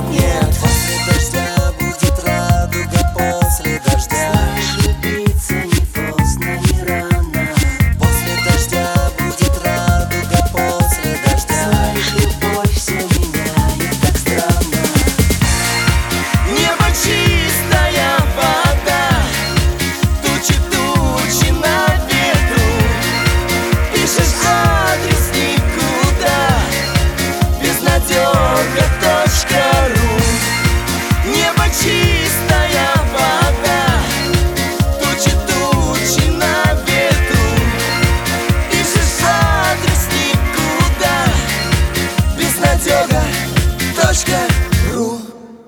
нет. После дождя будет радуга, после дождя. Знаешь, любиться не поздно, не рано. После дождя будет радуга, после дождя. Знаешь, любовь все меняет так странно. Небо чистая вода, тучи на ветру. Пишешь адрес никуда, безнадега.ру. Небо чистая вода, тучи на ветру. Пишешь адрес никуда, безнадега.ру.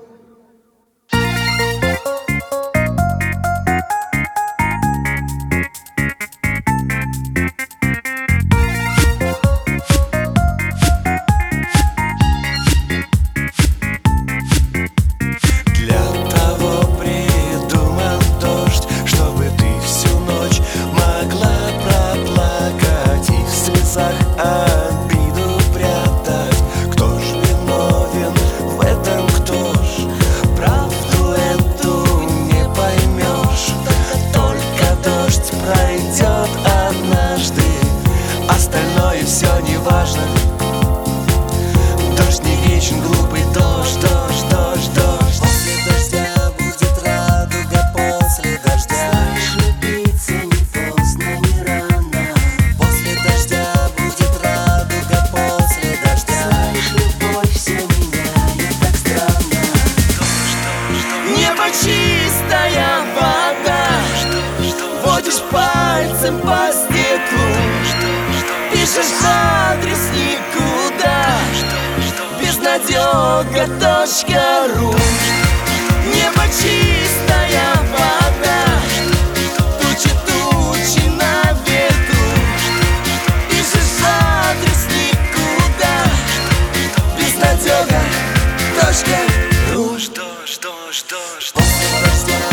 Для того придумал дождь, чтобы ты всю ночь могла проплакать и в слезах обиду прятать. Кто ж виновен в этом, кто ж? Правду эту не поймешь. Только дождь пройдет однажды, остальное все не важно. Дождь не вечен, глупый дождь, дождь, дождь, дождь. После дождя будет радуга, после дождя. Знаешь, любиться не поздно, не рано. После дождя будет радуга, после дождя. Знаешь, любовь все меняет так странно. Небо чистая вода, водишь пальцем по стеклу. Пишешь адрес никуда, безнадега.ру. Небо чистая вода, тучи на ветру. Пишешь адрес никуда, безнадега.ру. После дождя